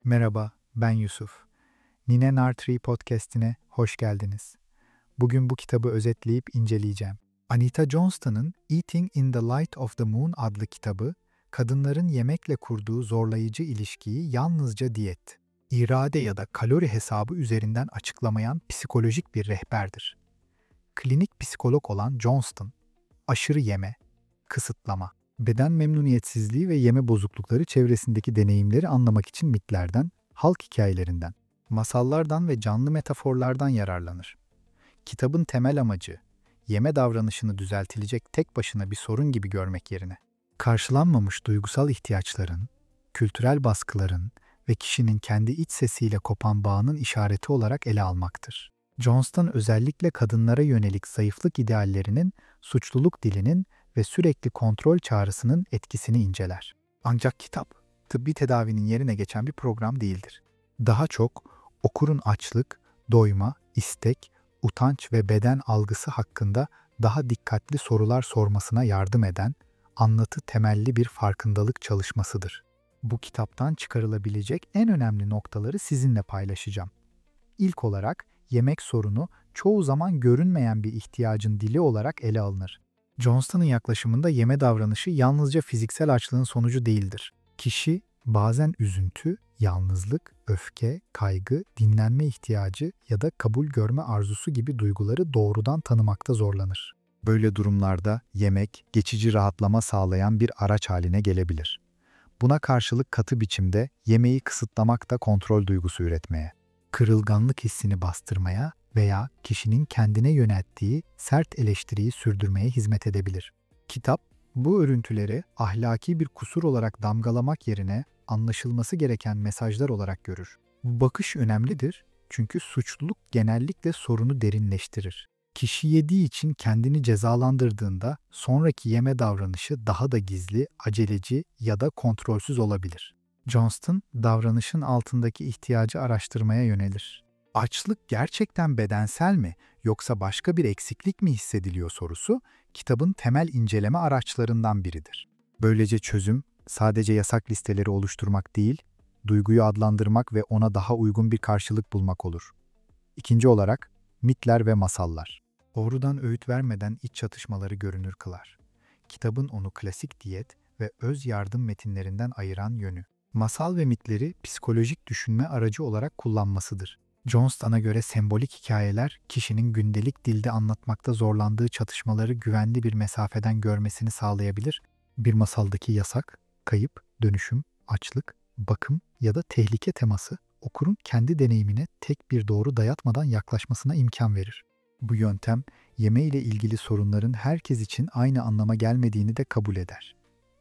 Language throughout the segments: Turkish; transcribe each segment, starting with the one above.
Merhaba, ben Yusuf. Nine Nartree podcast'ine hoş geldiniz. Bugün bu kitabı özetleyip inceleyeceğim. Anita Johnston'ın Eating in the Light of the Moon adlı kitabı, kadınların yemekle kurduğu zorlayıcı ilişkiyi yalnızca diyet, irade ya da kalori hesabı üzerinden açıklamayan psikolojik bir rehberdir. Klinik psikolog olan Johnston, aşırı yeme, kısıtlama, beden memnuniyetsizliği ve yeme bozuklukları çevresindeki deneyimleri anlamak için mitlerden, halk hikayelerinden, masallardan ve canlı metaforlardan yararlanır. Kitabın temel amacı, yeme davranışını düzeltilecek tek başına bir sorun gibi görmek yerine, karşılanmamış duygusal ihtiyaçların, kültürel baskıların ve kişinin kendi iç sesiyle kopan bağının işareti olarak ele almaktır. Johnston özellikle kadınlara yönelik zayıflık ideallerinin, suçluluk dilinin ve sürekli kontrol çağrısının etkisini inceler. Ancak kitap, tıbbi tedavinin yerine geçen bir program değildir. Daha çok okurun açlık, doyma, istek, utanç ve beden algısı hakkında daha dikkatli sorular sormasına yardım eden anlatı temelli bir farkındalık çalışmasıdır. Bu kitaptan çıkarılabilecek en önemli noktaları sizinle paylaşacağım. İlk olarak yemek sorunu çoğu zaman görünmeyen bir ihtiyacın dili olarak ele alınır. Johnston'ın yaklaşımında yeme davranışı yalnızca fiziksel açlığın sonucu değildir. Kişi bazen üzüntü, yalnızlık, öfke, kaygı, dinlenme ihtiyacı ya da kabul görme arzusu gibi duyguları doğrudan tanımakta zorlanır. Böyle durumlarda yemek, geçici rahatlama sağlayan bir araç haline gelebilir. Buna karşılık katı biçimde yemeği kısıtlamak da kontrol duygusu üretmeye, kırılganlık hissini bastırmaya veya kişinin kendine yönelttiği sert eleştiriyi sürdürmeye hizmet edebilir. Kitap, bu örüntüleri ahlaki bir kusur olarak damgalamak yerine anlaşılması gereken mesajlar olarak görür. Bu bakış önemlidir çünkü suçluluk genellikle sorunu derinleştirir. Kişi yediği için kendini cezalandırdığında sonraki yeme davranışı daha da gizli, aceleci ya da kontrolsüz olabilir. Johnston, davranışın altındaki ihtiyacı araştırmaya yönelir. Açlık gerçekten bedensel mi yoksa başka bir eksiklik mi hissediliyor sorusu, kitabın temel inceleme araçlarından biridir. Böylece çözüm, sadece yasak listeleri oluşturmak değil, duyguyu adlandırmak ve ona daha uygun bir karşılık bulmak olur. İkinci olarak, mitler ve masallar. Doğrudan öğüt vermeden iç çatışmaları görünür kılar. Kitabın onu klasik diyet ve öz yardım metinlerinden ayıran yönü. Masal ve mitleri psikolojik düşünme aracı olarak kullanmasıdır. Johnston'a göre sembolik hikayeler, kişinin gündelik dilde anlatmakta zorlandığı çatışmaları güvenli bir mesafeden görmesini sağlayabilir. Bir masaldaki yasak, kayıp, dönüşüm, açlık, bakım ya da tehlike teması, okurun kendi deneyimine tek bir doğru dayatmadan yaklaşmasına imkan verir. Bu yöntem, yeme ile ilgili sorunların herkes için aynı anlama gelmediğini de kabul eder.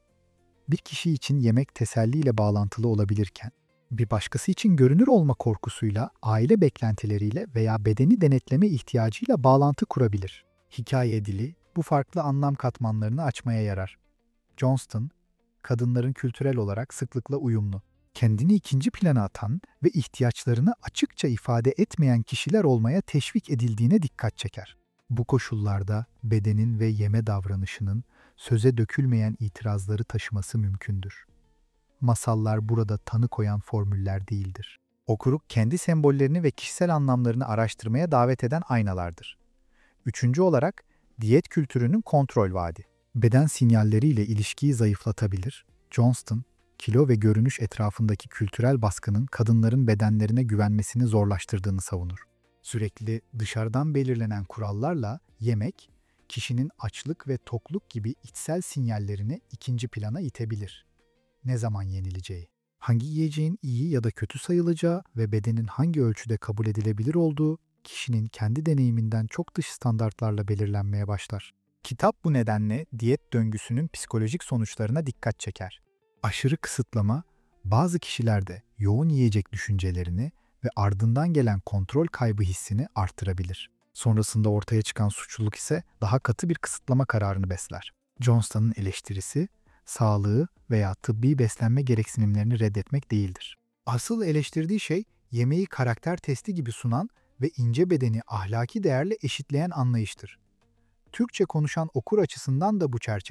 Bir kişi için yemek teselliyle bağlantılı olabilirken, bir başkası için görünür olma korkusuyla, aile beklentileriyle veya bedeni denetleme ihtiyacıyla bağlantı kurabilir. Hikaye dili bu farklı anlam katmanlarını açmaya yarar. Johnston, kadınların kültürel olarak sıklıkla uyumlu, kendini ikinci plana atan ve ihtiyaçlarını açıkça ifade etmeyen kişiler olmaya teşvik edildiğine dikkat çeker. Bu koşullarda bedenin ve yeme davranışının söze dökülmeyen itirazları taşıması mümkündür. Masallar burada tanı koyan formüller değildir. Okuru kendi sembollerini ve kişisel anlamlarını araştırmaya davet eden aynalardır. Üçüncü olarak, diyet kültürünün kontrol vaadi. Beden sinyalleriyle ilişkiyi zayıflatabilir. Johnston, kilo ve görünüş etrafındaki kültürel baskının kadınların bedenlerine güvenmesini zorlaştırdığını savunur. Sürekli dışarıdan belirlenen kurallarla yemek, kişinin açlık ve tokluk gibi içsel sinyallerini ikinci plana itebilir. Ne zaman yenileceği, hangi yiyeceğin iyi ya da kötü sayılacağı ve bedenin hangi ölçüde kabul edilebilir olduğu, kişinin kendi deneyiminden çok dış standartlarla belirlenmeye başlar. Kitap bu nedenle diyet döngüsünün psikolojik sonuçlarına dikkat çeker. Aşırı kısıtlama, bazı kişilerde yoğun yiyecek düşüncelerini ve ardından gelen kontrol kaybı hissini artırabilir. Sonrasında ortaya çıkan suçluluk ise daha katı bir kısıtlama kararını besler. Johnston'un eleştirisi, sağlığı veya tıbbi beslenme gereksinimlerini reddetmek değildir. Asıl eleştirdiği şey, yemeği karakter testi gibi sunan ve ince bedeni ahlaki değerle eşitleyen anlayıştır. Türkçe konuşan okur açısından da bu çerçeve.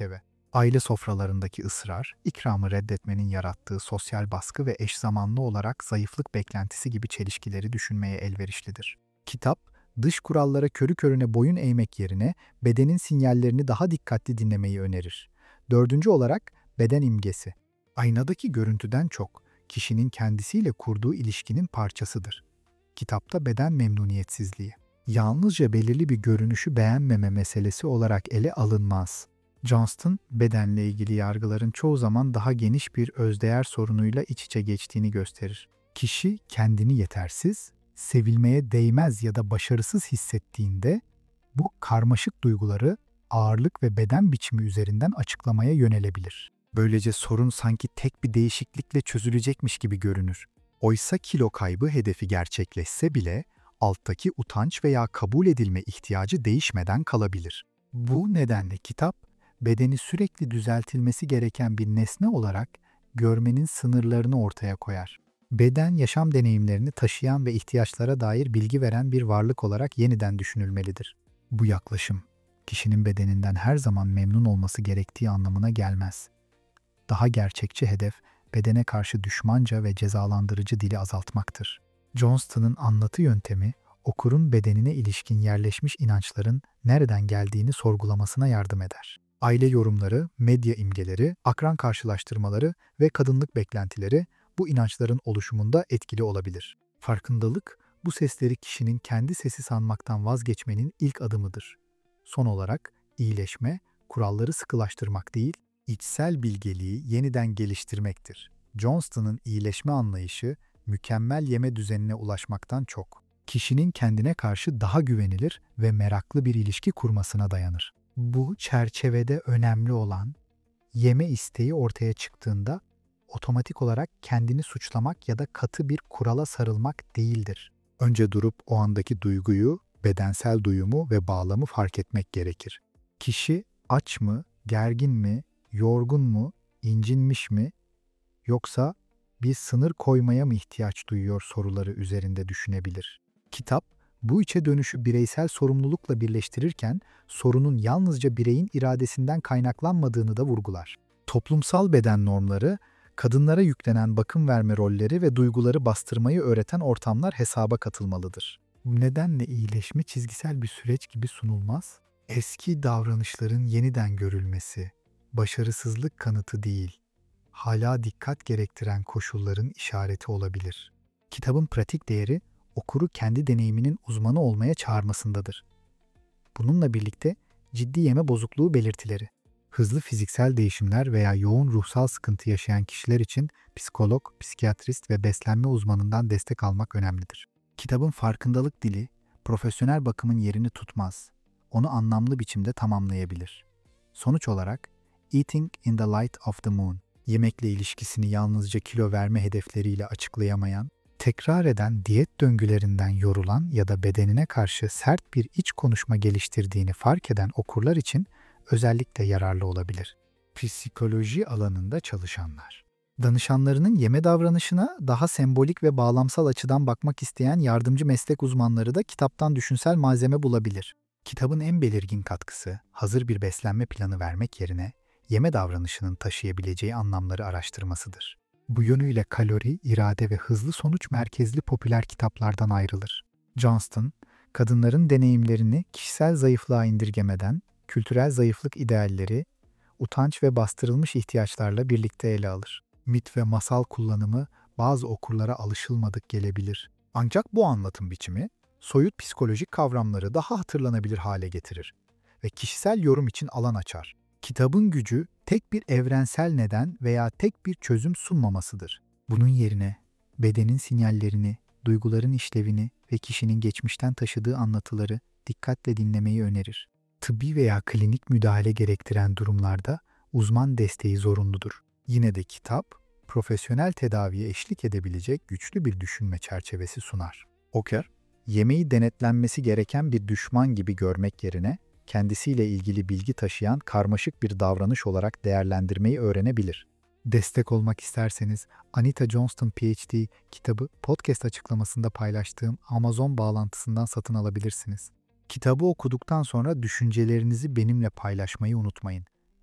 Aile sofralarındaki ısrar, ikramı reddetmenin yarattığı sosyal baskı ve eş zamanlı olarak zayıflık beklentisi gibi çelişkileri düşünmeye elverişlidir. Kitap, dış kurallara körü körüne boyun eğmek yerine bedenin sinyallerini daha dikkatli dinlemeyi önerir. Dördüncü olarak beden imgesi. Aynadaki görüntüden çok, kişinin kendisiyle kurduğu ilişkinin parçasıdır. Kitapta beden memnuniyetsizliği, yalnızca belirli bir görünüşü beğenmeme meselesi olarak ele alınmaz. Johnston, bedenle ilgili yargıların çoğu zaman daha geniş bir özdeğer sorunuyla iç içe geçtiğini gösterir. Kişi kendini yetersiz, sevilmeye değmez ya da başarısız hissettiğinde bu karmaşık duyguları ağırlık ve beden biçimi üzerinden açıklamaya yönelebilir. Böylece sorun sanki tek bir değişiklikle çözülecekmiş gibi görünür. Oysa kilo kaybı hedefi gerçekleşse bile alttaki utanç veya kabul edilme ihtiyacı değişmeden kalabilir. Bu nedenle kitap, bedeni sürekli düzeltilmesi gereken bir nesne olarak görmenin sınırlarını ortaya koyar. Beden, yaşam deneyimlerini taşıyan ve ihtiyaçlara dair bilgi veren bir varlık olarak yeniden düşünülmelidir. Bu yaklaşım, kişinin bedeninden her zaman memnun olması gerektiği anlamına gelmez. Daha gerçekçi hedef, bedene karşı düşmanca ve cezalandırıcı dili azaltmaktır. Johnston'ın anlatı yöntemi, okurun bedenine ilişkin yerleşmiş inançların nereden geldiğini sorgulamasına yardım eder. Aile yorumları, medya imgeleri, akran karşılaştırmaları ve kadınlık beklentileri bu inançların oluşumunda etkili olabilir. Farkındalık, bu sesleri kişinin kendi sesi sanmaktan vazgeçmenin ilk adımıdır. Son olarak, iyileşme, kuralları sıkılaştırmak değil, içsel bilgeliği yeniden geliştirmektir. Johnston'ın iyileşme anlayışı, mükemmel yeme düzenine ulaşmaktan çok, kişinin kendine karşı daha güvenilir ve meraklı bir ilişki kurmasına dayanır. Bu çerçevede önemli olan, yeme isteği ortaya çıktığında otomatik olarak kendini suçlamak ya da katı bir kurala sarılmak değildir. Önce durup o andaki duyguyu, bedensel duyumu ve bağlamı fark etmek gerekir. Kişi aç mı, gergin mi, yorgun mu, incinmiş mi, yoksa bir sınır koymaya mı ihtiyaç duyuyor soruları üzerinde düşünebilir. Kitap, bu içe dönüşü bireysel sorumlulukla birleştirirken sorunun yalnızca bireyin iradesinden kaynaklanmadığını da vurgular. Toplumsal beden normları, kadınlara yüklenen bakım verme rolleri ve duyguları bastırmayı öğreten ortamlar hesaba katılmalıdır. Bu nedenle iyileşme çizgisel bir süreç gibi sunulmaz, eski davranışların yeniden görülmesi, başarısızlık kanıtı değil, hala dikkat gerektiren koşulların işareti olabilir. Kitabın pratik değeri, okuru kendi deneyiminin uzmanı olmaya çağırmasındadır. Bununla birlikte ciddi yeme bozukluğu belirtileri, hızlı fiziksel değişimler veya yoğun ruhsal sıkıntı yaşayan kişiler için psikolog, psikiyatrist ve beslenme uzmanından destek almak önemlidir. Kitabın farkındalık dili, profesyonel bakımın yerini tutmaz, onu anlamlı biçimde tamamlayabilir. Sonuç olarak, Eating in the Light of the Moon, yemekle ilişkisini yalnızca kilo verme hedefleriyle açıklayamayan, tekrar eden diyet döngülerinden yorulan ya da bedenine karşı sert bir iç konuşma geliştirdiğini fark eden okurlar için özellikle yararlı olabilir. Psikoloji alanında çalışanlar. Danışanlarının yeme davranışına daha sembolik ve bağlamsal açıdan bakmak isteyen yardımcı meslek uzmanları da kitaptan düşünsel malzeme bulabilir. Kitabın en belirgin katkısı, hazır bir beslenme planı vermek yerine yeme davranışının taşıyabileceği anlamları araştırmasıdır. Bu yönüyle kalori, irade ve hızlı sonuç merkezli popüler kitaplardan ayrılır. Johnston, kadınların deneyimlerini kişisel zayıflığa indirgemeden, kültürel zayıflık idealleri, utanç ve bastırılmış ihtiyaçlarla birlikte ele alır. Mit ve masal kullanımı bazı okurlara alışılmadık gelebilir. Ancak bu anlatım biçimi, soyut psikolojik kavramları daha hatırlanabilir hale getirir ve kişisel yorum için alan açar. Kitabın gücü tek bir evrensel neden veya tek bir çözüm sunmamasıdır. Bunun yerine bedenin sinyallerini, duyguların işlevini ve kişinin geçmişten taşıdığı anlatıları dikkatle dinlemeyi önerir. Tıbbi veya klinik müdahale gerektiren durumlarda uzman desteği zorunludur. Yine de kitap, profesyonel tedaviye eşlik edebilecek güçlü bir düşünme çerçevesi sunar. Okur, yemeği denetlenmesi gereken bir düşman gibi görmek yerine, kendisiyle ilgili bilgi taşıyan karmaşık bir davranış olarak değerlendirmeyi öğrenebilir. Destek olmak isterseniz Anita Johnston PhD kitabı podcast açıklamasında paylaştığım Amazon bağlantısından satın alabilirsiniz. Kitabı okuduktan sonra düşüncelerinizi benimle paylaşmayı unutmayın.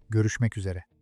Görüşmek üzere.